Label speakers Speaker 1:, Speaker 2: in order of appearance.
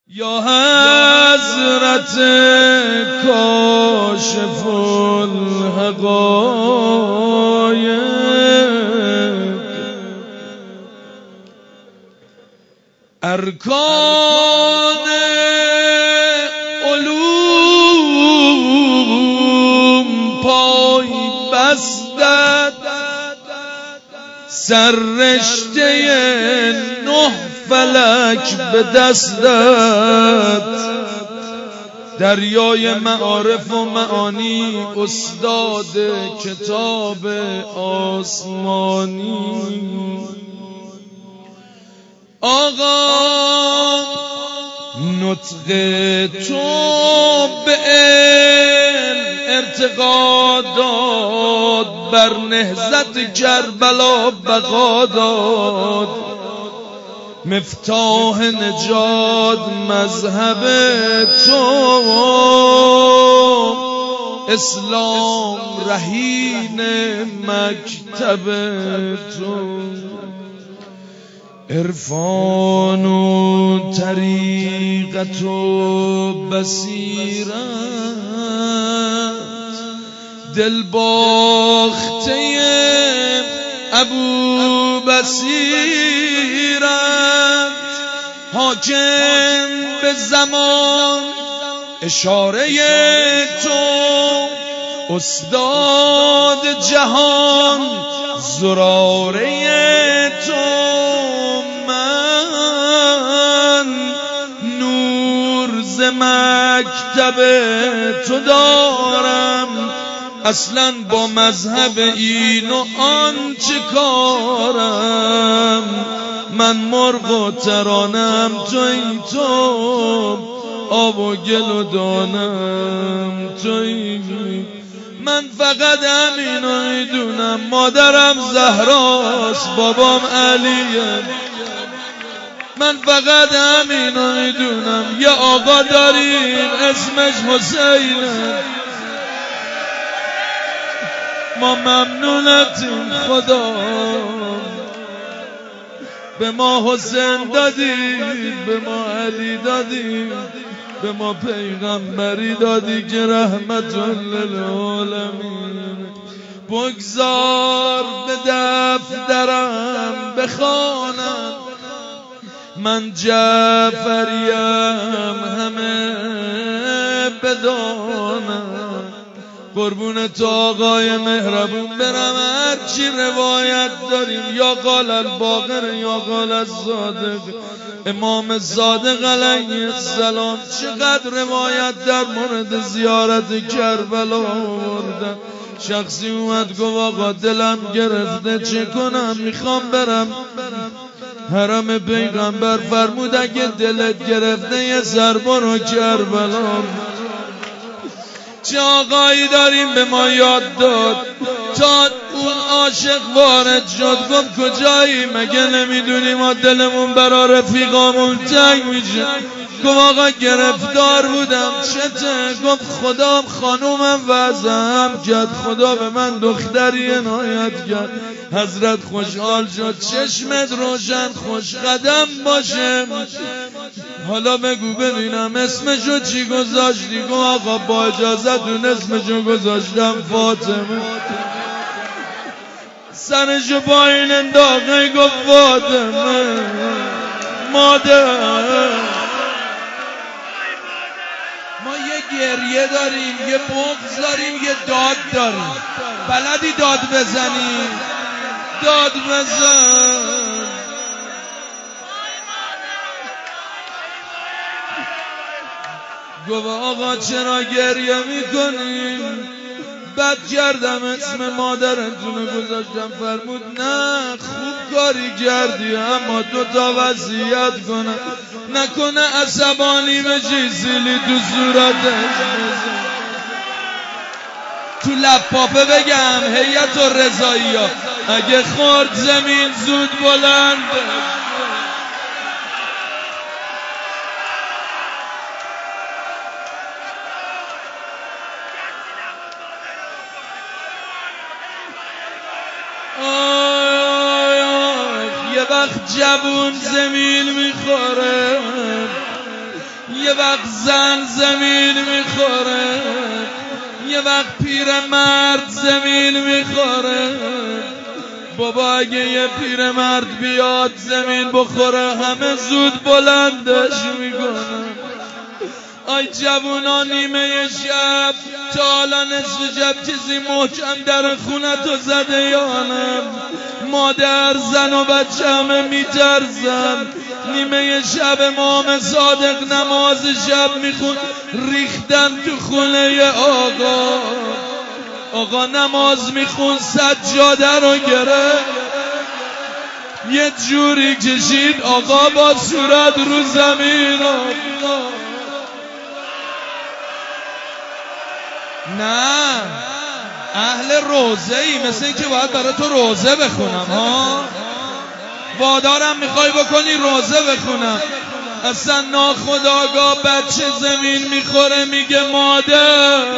Speaker 1: یا حضرت کاشف الحقایق، ارکان علوم پای بستت، سررشته نه فلک به دستت، دریای معارف و معانی، استاد کتاب آسمانی. آقا نطق تو به علم ارتقا داد، بر نهضت کربلا بقا داد، مفتاح نجات مذهب تو، اسلام رهین مکتب تو، عرفان و طریقت و بصیرت، دل باخته ابو بصیرت، حاکم به زمان اشاره تو، استاد جهان زراره تو، من نور ز مکتب تو دارم، اصلا با مذهب این و آن چه کارم، من مرغ و ترانم توی تو، آب و گل و دانم توی، من فقط همینو میدونم، مادرم زهراست بابام علیه، من فقط همینو میدونم، یه آقا داریم اسمش حسینه، ما ممنونتیم خدا، به ما حسین دادی، به ما علی دادی، به ما پیغمبری دادی که رحمت للعالمین. بگذار به دفترم بخوانم، من جعفریم همه بدانم، قربون تو آقای مهربون برم، هرچی روایت داریم، یا قال الباقر یا قال الصادق، امام صادق علیه السلام چقدر روایت در مورد زیارت کربلا آوردن. شخصی اومد گفت آقا دلم گرفته چه کنم، میخوام برم حرم پیغمبر، فرمود اگه دلت گرفته یه سر برو کربلا. چه آقایی داریم به ما یاد داد، تا اون عاشق وارد شد گفت کجایی، مگه نمیدونی ما دلمون برا رفیقامون تنگ میشه، گفت آقا گرفتار بودم چته، گفت خدا خانومم وضعم کرد، خدا به من دختری عنایت کرد، حضرت خوشحال شد، چشمت روشن خوش قدم باشه، حالا بگو ببینم اسمشو چی گذاشتی، گفت آقا با اجازتون اسمشو گذاشتم فاطمه، سرشو پایین انداخته گفت فاطمه مادر. ما یه گریه داریم، یه بغض داریم، یه داد داریم، بلدی داد بزنی؟ داد بزن. گفت آقا چرا گریه میکنی؟ بد کردم اسم مادرتون رو گذاشتم، فرمود نه خوب کاری کردی، اما دو تا وصیت کنم، نکنه عصبانی بشی سیلی تو صورتش تو لپاپه بگم هیئت و رضایی ها اگه خورد زمین زود بلند. یه وقت جوون زمین میخوره، یه وقت زن زمین میخوره، یه وقت پیرمرد زمین میخوره. بابا اگه یه پیرمرد بیاد زمین بخوره همه زود بلندش میکنن. آی جوونا نیمه شب تا حالا نصف شب چیزی محکم در خونتو زده یا نه؟ مادر زن و بچه همه میترزن. نیمه شب امام صادق نماز شب میخون، ریختن تو خونه آقا نماز میخون، سجاده رو گرفت یه جوری کشید آقا با صورت رو زمین. نه اهل روزه ای، مثل این که باید برای تو روزه بخونم ها. وادارم میخوای بکنی روزه بخونم. اصلا ناخودآگاه بچه زمین میخوره میگه مادر